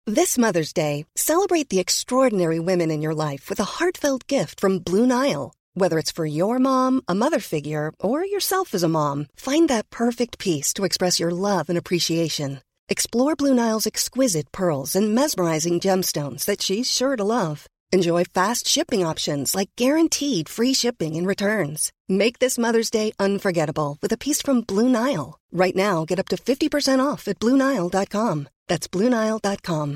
This Mother's Day, celebrate the extraordinary women in your life with a heartfelt gift from Blue Nile. Whether it's for your mom, a mother figure, or yourself as a mom, find that perfect piece to express your love and appreciation. Explore Blue Nile's exquisite pearls and mesmerizing gemstones that she's sure to love. Enjoy fast shipping options like guaranteed free shipping and returns. Make this Mother's Day unforgettable with a piece from Blue Nile. Right now, get up to 50% off at BlueNile.com. That's BlueNile.com.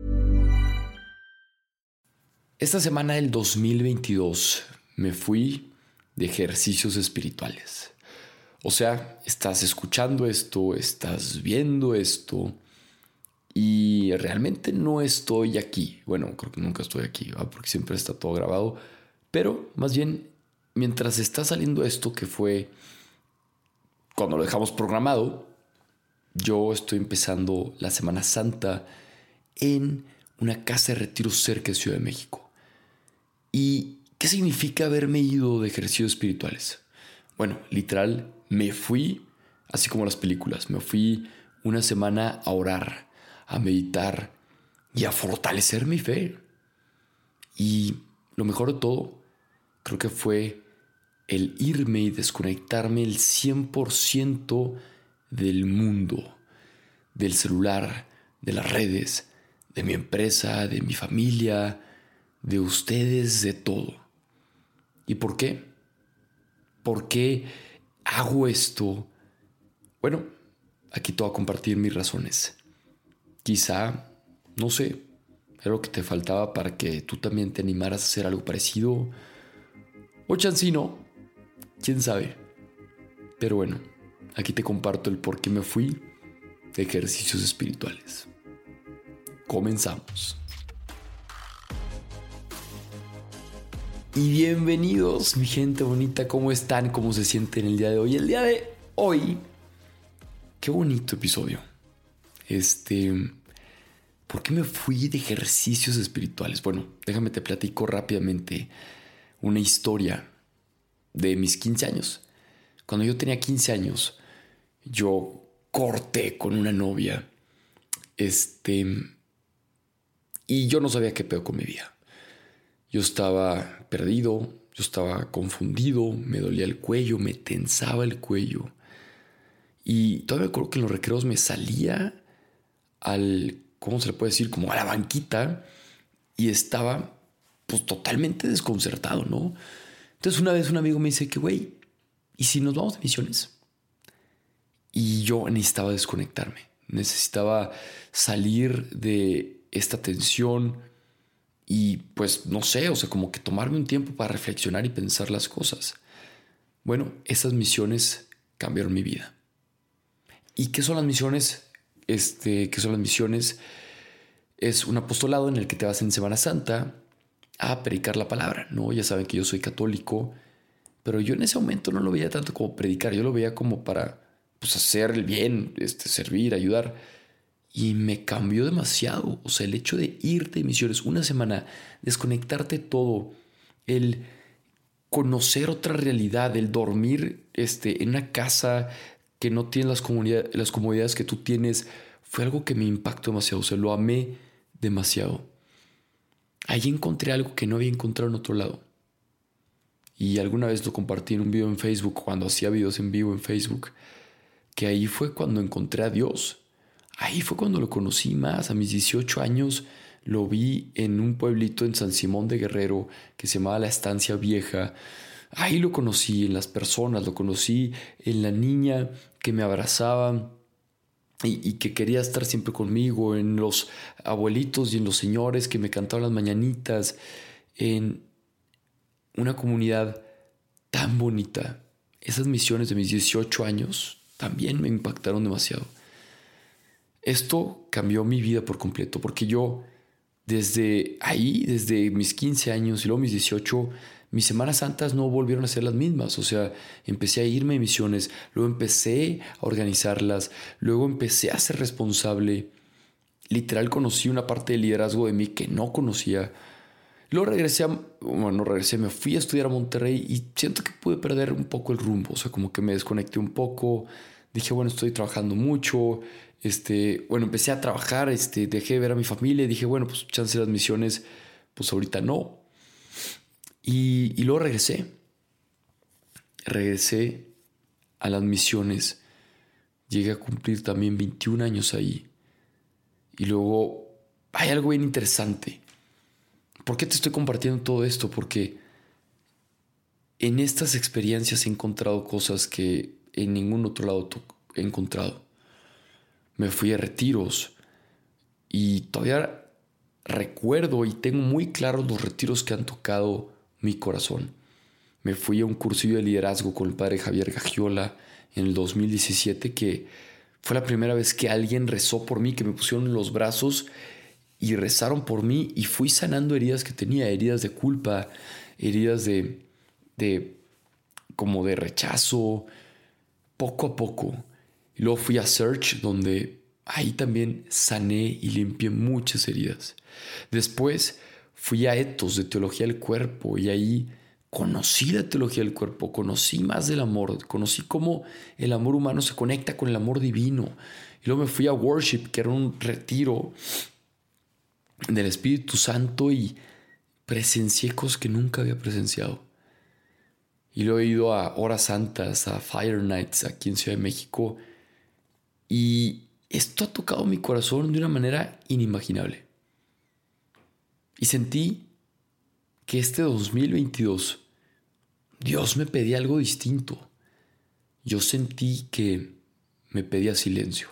Esta semana del 2022 me fui de ejercicios espirituales. O sea, estás escuchando esto, estás viendo esto y realmente no estoy aquí. Bueno, creo que nunca estoy aquí, ¿verdad? Porque siempre está todo grabado. Pero más bien, mientras está saliendo esto, que fue cuando lo dejamos programado, yo estoy empezando la Semana Santa en una casa de retiro cerca de Ciudad de México. ¿Y qué significa haberme ido de ejercicios espirituales? Bueno, literal, me fui, así como las películas, me fui una semana a orar, a meditar y a fortalecer mi fe. Y lo mejor de todo, creo que fue el irme y desconectarme el 100% del mundo, del celular, de las redes, de mi empresa, de mi familia, de ustedes, de todo. ¿Y por qué? ¿Por qué hago esto? Bueno, aquí te voy a compartir mis razones. Quizá, no sé, era lo que te faltaba para que tú también te animaras a hacer algo parecido. O chance no, quién sabe. Pero bueno, aquí te comparto el por qué me fui de ejercicios espirituales. Comenzamos. Y bienvenidos, mi gente bonita, ¿cómo están? ¿Cómo se sienten el día de hoy? El día de hoy, qué bonito episodio. ¿Por qué me fui de ejercicios espirituales? Bueno, déjame te platico rápidamente una historia de mis 15 años. Cuando yo tenía 15 años, yo corté con una novia. Y yo no sabía qué pedo con mi vida. Yo estaba perdido, yo estaba confundido, me dolía el cuello, me tensaba el cuello. Y todavía me acuerdo que en los recreos me salía ¿cómo se le puede decir? Como a la banquita y estaba pues totalmente desconcertado, ¿no? Entonces una vez un amigo me dice que, güey, ¿y si nos vamos de misiones? Y yo necesitaba desconectarme, necesitaba salir de esta tensión y pues no sé, o sea, como que tomarme un tiempo para reflexionar y pensar las cosas. Bueno, esas misiones cambiaron mi vida. ¿Y qué son las misiones? ¿Qué son las misiones? Es un apostolado en el que te vas en Semana Santa a predicar la palabra, ¿no? Ya saben que yo soy católico, pero yo en ese momento no lo veía tanto como predicar, yo lo veía como para pues, hacer el bien, servir, ayudar. Y me cambió demasiado. O sea, el hecho de irte de misiones una semana, desconectarte todo, el conocer otra realidad, el dormir en una casa que no tiene las comodidades que tú tienes, fue algo que me impactó demasiado. O sea, lo amé demasiado. Ahí encontré algo que no había encontrado en otro lado. Y alguna vez lo compartí en un video en Facebook, cuando hacía videos en vivo en Facebook, que ahí fue cuando encontré a Dios. Ahí fue cuando lo conocí más. A mis 18 años lo vi en un pueblito en San Simón de Guerrero que se llamaba La Estancia Vieja. Ahí lo conocí en las personas, lo conocí en la niña que me abrazaba y que quería estar siempre conmigo, en los abuelitos y en los señores que me cantaban las mañanitas, en una comunidad tan bonita. Esas misiones de mis 18 años también me impactaron demasiado. Esto cambió mi vida por completo, porque yo desde mis 15 años y luego mis 18, mis Semanas Santas no volvieron a ser las mismas. O sea, empecé a irme de misiones, luego empecé a organizarlas, luego empecé a ser responsable. Literal conocí una parte del liderazgo de mí que no conocía. Luego me fui a estudiar a Monterrey y siento que pude perder un poco el rumbo. O sea, como que me desconecté un poco. Dije, bueno, estoy trabajando mucho. empecé a trabajar, dejé de ver a mi familia y dije, bueno, pues chance las misiones, pues ahorita no. Y luego regresé a las misiones. Llegué a cumplir también 21 años ahí. Y luego hay algo bien interesante. ¿Por qué te estoy compartiendo todo esto? Porque en estas experiencias he encontrado cosas que en ningún otro lado he encontrado. Me fui a retiros y todavía recuerdo y tengo muy claros los retiros que han tocado mi corazón. Me fui a un cursillo de liderazgo con el padre Javier Gagiola en el 2017, que fue la primera vez que alguien rezó por mí, que me pusieron en los brazos y rezaron por mí, y fui sanando heridas que tenía, heridas de culpa, heridas como de rechazo, poco a poco. Y luego fui a Search, donde ahí también sané y limpié muchas heridas. Después fui a Ethos de Teología del Cuerpo, y ahí conocí la teología del cuerpo, conocí más del amor, conocí cómo el amor humano se conecta con el amor divino. Y luego me fui a Worship, que era un retiro del Espíritu Santo, y presencié cosas que nunca había presenciado. Y luego he ido a Horas Santas, a Fire Nights aquí en Ciudad de México, y esto ha tocado mi corazón de una manera inimaginable. Y sentí que este 2022 Dios me pedía algo distinto. Yo sentí que me pedía silencio.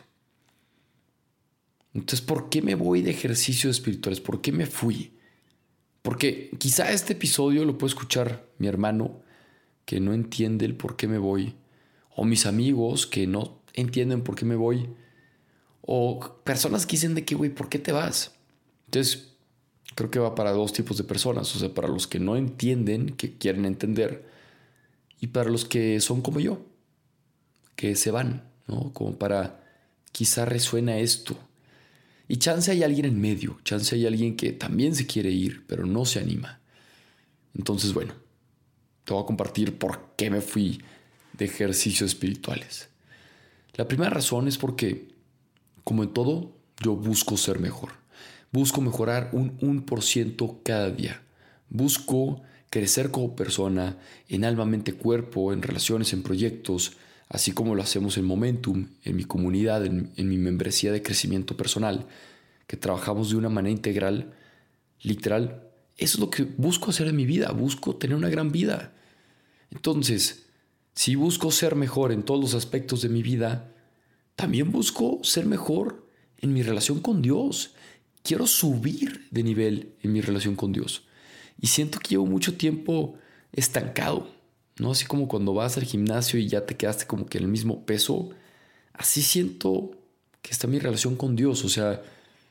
Entonces, ¿por qué me voy de ejercicios espirituales? ¿Por qué me fui? Porque quizá este episodio lo puede escuchar mi hermano, que no entiende el por qué me voy, o mis amigos que no entienden por qué me voy, o personas que dicen de que, güey, ¿por qué te vas? Entonces, creo que va para dos tipos de personas. O sea, para los que no entienden, que quieren entender, y para los que son como yo, que se van, ¿no? Como para, quizá resuena esto. Y chance hay alguien en medio, chance hay alguien que también se quiere ir, pero no se anima. Entonces, bueno, te voy a compartir por qué me fui de ejercicios espirituales. La primera razón es porque, como en todo, yo busco ser mejor. Busco mejorar un 1% cada día. Busco crecer como persona, en alma, mente, cuerpo, en relaciones, en proyectos, así como lo hacemos en Momentum, en mi comunidad, en mi membresía de crecimiento personal, que trabajamos de una manera integral, literal. Eso es lo que busco hacer en mi vida. Busco tener una gran vida. Entonces, si busco ser mejor en todos los aspectos de mi vida, también busco ser mejor en mi relación con Dios. Quiero subir de nivel en mi relación con Dios. Y siento que llevo mucho tiempo estancado, ¿no? Así como cuando vas al gimnasio y ya te quedaste como que en el mismo peso. Así siento que está mi relación con Dios. O sea,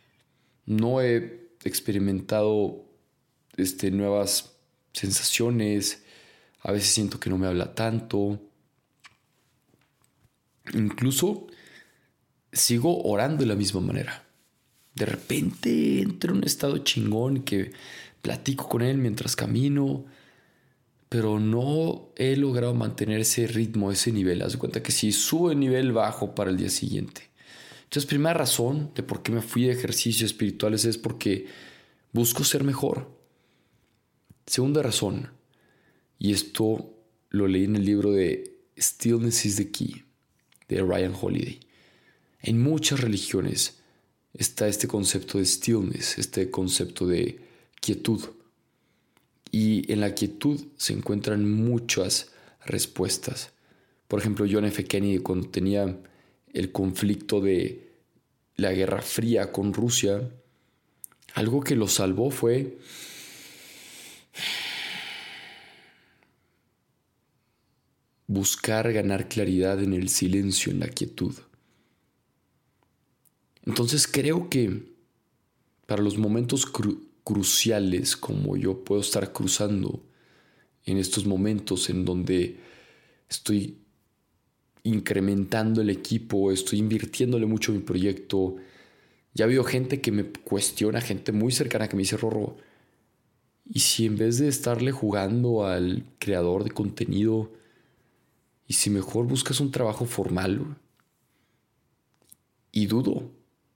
no he experimentado nuevas sensaciones. A veces siento que no me habla tanto. Incluso sigo orando de la misma manera. De repente entro en un estado chingón que platico con él mientras camino, pero no he logrado mantener ese ritmo, ese nivel. Haz de cuenta que si subo de nivel, bajo para el día siguiente. Entonces, primera razón de por qué me fui de ejercicios espirituales es porque busco ser mejor. Segunda razón, y esto lo leí en el libro de Stillness is the Key, de Ryan Holiday. En muchas religiones está este concepto de stillness, este concepto de quietud. Y en la quietud se encuentran muchas respuestas. Por ejemplo, John F. Kennedy, cuando tenía el conflicto de la Guerra Fría con Rusia, algo que lo salvó fue buscar ganar claridad en el silencio, en la quietud. Entonces creo que para los momentos cruciales, como yo puedo estar cruzando en estos momentos en donde estoy incrementando el equipo, estoy invirtiéndole mucho en mi proyecto, ya veo gente que me cuestiona, gente muy cercana que me dice, Rorro, ¿y si en vez de estarle jugando al creador de contenido, y si mejor buscas un trabajo formal? Y dudo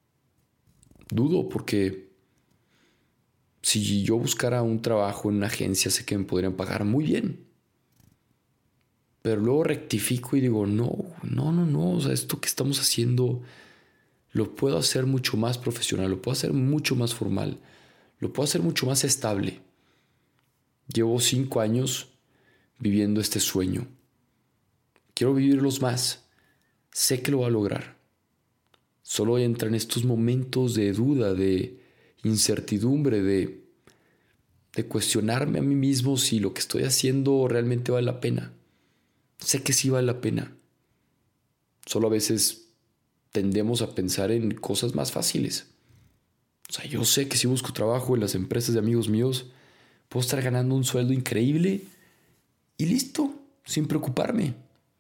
porque si yo buscara un trabajo en una agencia, sé que me podrían pagar muy bien. Pero luego rectifico y digo, no. O sea, esto que estamos haciendo lo puedo hacer mucho más profesional, lo puedo hacer mucho más formal, lo puedo hacer mucho más estable. Llevo 5 años viviendo este sueño. Quiero vivirlos más. Sé que lo voy a lograr. Solo entra en estos momentos de duda, de incertidumbre, de cuestionarme a mí mismo si lo que estoy haciendo realmente vale la pena. Sé que sí vale la pena. Solo a veces tendemos a pensar en cosas más fáciles. O sea, yo sé que si busco trabajo en las empresas de amigos míos, puedo estar ganando un sueldo increíble y listo, sin preocuparme.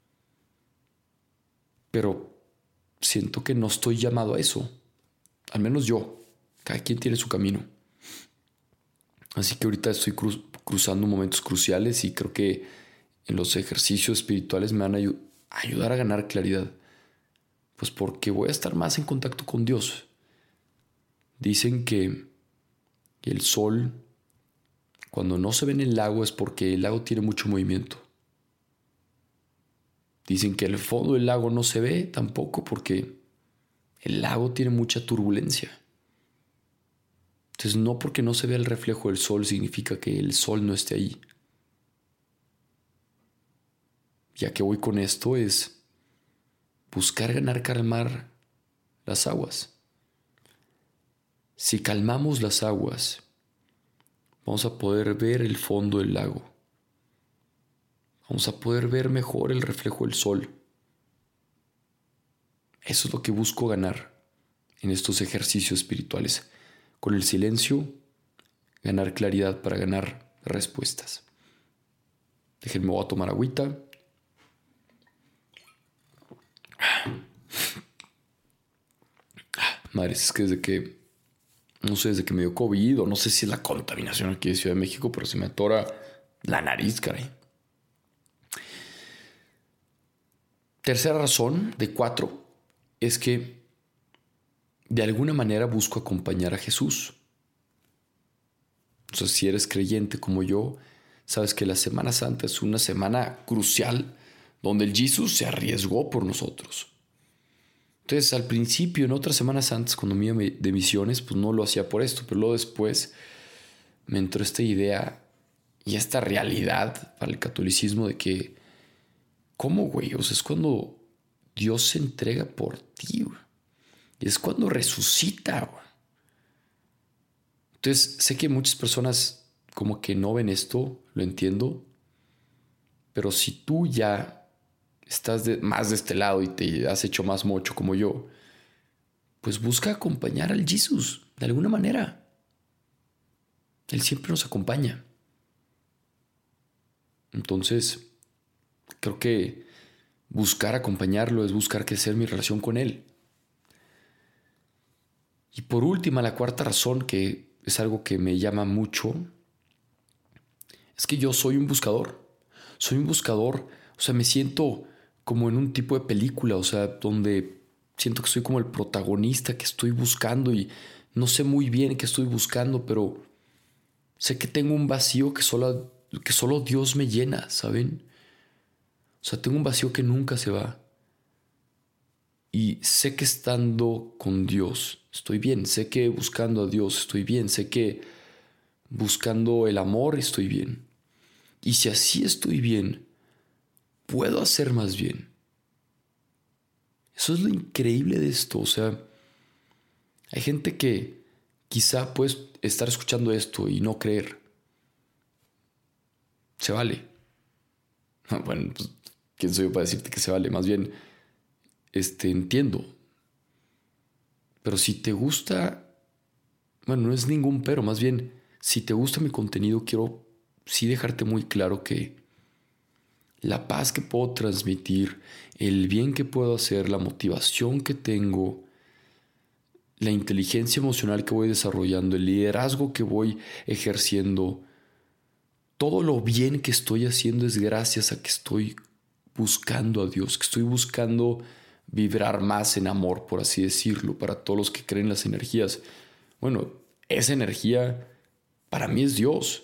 Pero siento que no estoy llamado a eso. Al menos yo. Cada quien tiene su camino. Así que ahorita estoy cruzando momentos cruciales y creo que en los ejercicios espirituales me van a ayudar a ganar claridad. Pues porque voy a estar más en contacto con Dios. Dicen que el sol, cuando no se ve en el lago, es porque el lago tiene mucho movimiento. Dicen que el fondo del lago no se ve tampoco porque el lago tiene mucha turbulencia. Entonces, no porque no se vea el reflejo del sol significa que el sol no esté ahí. Ya que voy con esto es buscar calmar las aguas. Si calmamos las aguas, vamos a poder ver el fondo del lago. Vamos a poder ver mejor el reflejo del sol. Eso es lo que busco ganar en estos ejercicios espirituales. Con el silencio, ganar claridad para ganar respuestas. Déjenme, voy a tomar agüita. Madres, es que desde que me dio COVID, o no sé si es la contaminación aquí de Ciudad de México, pero se me atora la nariz, caray. Tercera razón de 4 es que de alguna manera busco acompañar a Jesús. O sea, si eres creyente como yo, sabes que la Semana Santa es una semana crucial donde el Jesús se arriesgó por nosotros. Entonces, al principio, en otras Semanas Santas, cuando me iba de misiones, pues no lo hacía por esto, pero luego después me entró esta idea y esta realidad para el catolicismo de que, ¿cómo, güey? O sea, es cuando Dios se entrega por ti, güey. Y es cuando resucita, güey. Entonces, sé que muchas personas como que no ven esto, lo entiendo, pero si tú ya estás más de este lado y te has hecho más mocho como yo, pues busca acompañar al Jesús de alguna manera. Él siempre nos acompaña. Entonces, creo que buscar acompañarlo es buscar crecer mi relación con Él. Y por última, la cuarta razón, que es algo que me llama mucho, es que yo soy un buscador. Soy un buscador, o sea, me siento como en un tipo de película, o sea, donde siento que soy como el protagonista que estoy buscando y no sé muy bien qué estoy buscando, pero sé que tengo un vacío que solo Dios me llena, ¿saben? O sea, tengo un vacío que nunca se va. Y sé que estando con Dios estoy bien, sé que buscando a Dios estoy bien, sé que buscando el amor estoy bien. Y si así estoy bien, puedo hacer más bien. Eso es lo increíble de esto. O sea, hay gente que quizá puede estar escuchando esto y no creer. Se vale. Bueno, pues, ¿quién soy yo para decirte que se vale? Más bien, entiendo. Pero si te gusta, bueno, no es ningún pero, más bien, si te gusta mi contenido, quiero sí dejarte muy claro que la paz que puedo transmitir, el bien que puedo hacer, la motivación que tengo, la inteligencia emocional que voy desarrollando, el liderazgo que voy ejerciendo, todo lo bien que estoy haciendo es gracias a que estoy buscando a Dios, que estoy buscando vibrar más en amor, por así decirlo, para todos los que creen en las energías. Bueno, esa energía para mí es Dios.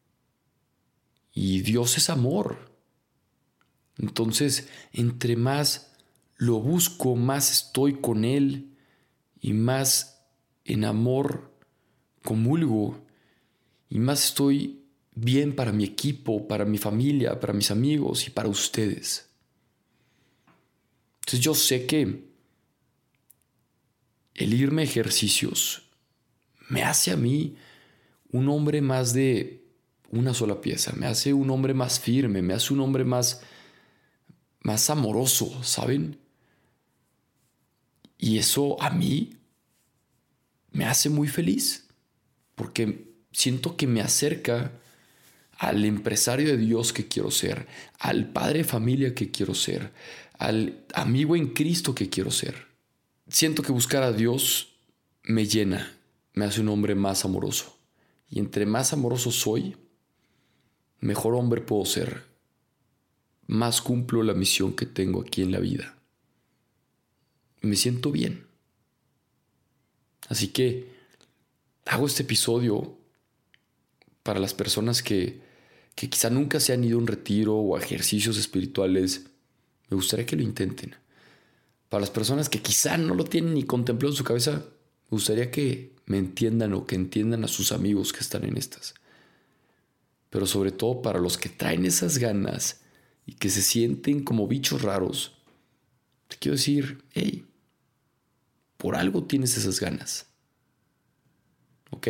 Y Dios es amor. Entonces, entre más lo busco, más estoy con Él y más en amor comulgo y más estoy bien para mi equipo, para mi familia, para mis amigos y para ustedes. Entonces yo sé que el irme a ejercicios me hace a mí un hombre más de una sola pieza, me hace un hombre más firme, me hace un hombre más amoroso, ¿saben? Y eso a mí me hace muy feliz, porque siento que me acerca al empresario de Dios que quiero ser, al padre de familia que quiero ser, al amigo en Cristo que quiero ser. Siento que buscar a Dios me llena, me hace un hombre más amoroso. Y entre más amoroso soy, mejor hombre puedo ser. Más cumplo la misión que tengo aquí en la vida. Me siento bien. Así que hago este episodio para las personas que quizá nunca se han ido a un retiro o a ejercicios espirituales. Me gustaría que lo intenten. Para las personas que quizá no lo tienen ni contemplado en su cabeza, me gustaría que me entiendan o que entiendan a sus amigos que están en estas. Pero sobre todo para los que traen esas ganas y que se sienten como bichos raros, te quiero decir, hey, por algo tienes esas ganas. ¿Ok?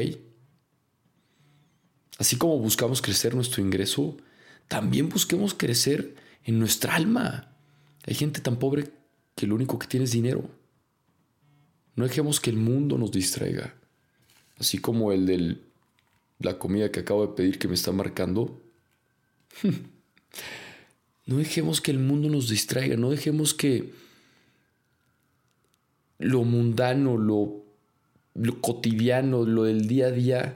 Así como buscamos crecer nuestro ingreso, también busquemos crecer en nuestra alma. Hay gente tan pobre que lo único que tiene es dinero. No dejemos que el mundo nos distraiga. Así como el de la comida que acabo de pedir que me está marcando. No dejemos que el mundo nos distraiga. No dejemos que lo mundano, lo cotidiano, lo del día a día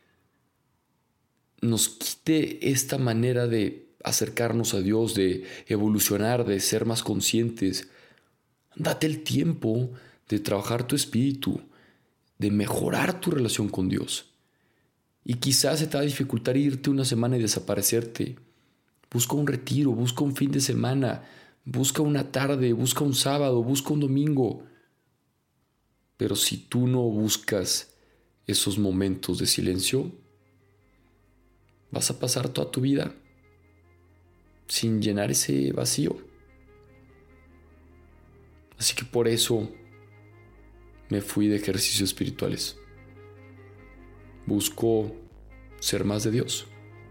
nos quite esta manera de acercarnos a Dios, de evolucionar, de ser más conscientes. Date el tiempo de trabajar tu espíritu, de mejorar tu relación con Dios. Y quizás se te va a dificultar irte una semana y desaparecerte. Busca un retiro, busca un fin de semana, busca una tarde, busca un sábado, busca un domingo. Pero si tú no buscas esos momentos de silencio, vas a pasar toda tu vida sin llenar ese vacío. Así que por eso me fui de ejercicios espirituales. Busco ser más de Dios.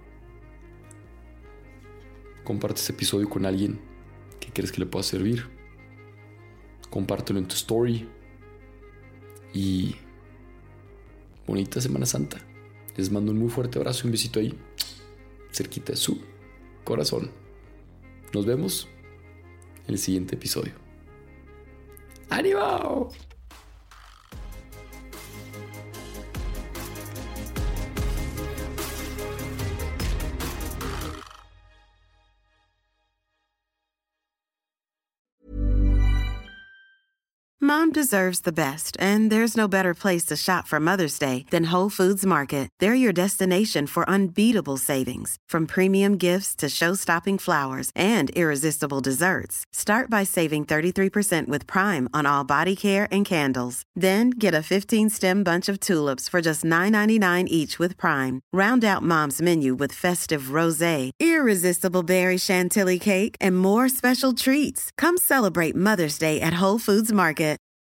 Comparte este episodio con alguien que crees que le pueda servir. Compártelo en tu story. Y bonita Semana Santa. Les mando un muy fuerte abrazo y un besito ahí, cerquita de su corazón. Nos vemos en el siguiente episodio. ¡Ánimo! Mom deserves the best, and there's no better place to shop for Mother's Day than Whole Foods Market. They're your destination for unbeatable savings, from premium gifts to show-stopping flowers and irresistible desserts. Start by saving 33% with Prime on all body care and candles. Then get a 15-stem bunch of tulips for just $9.99 each with Prime. Round out Mom's menu with festive rosé, irresistible berry chantilly cake, and more special treats. Come celebrate Mother's Day at Whole Foods Market.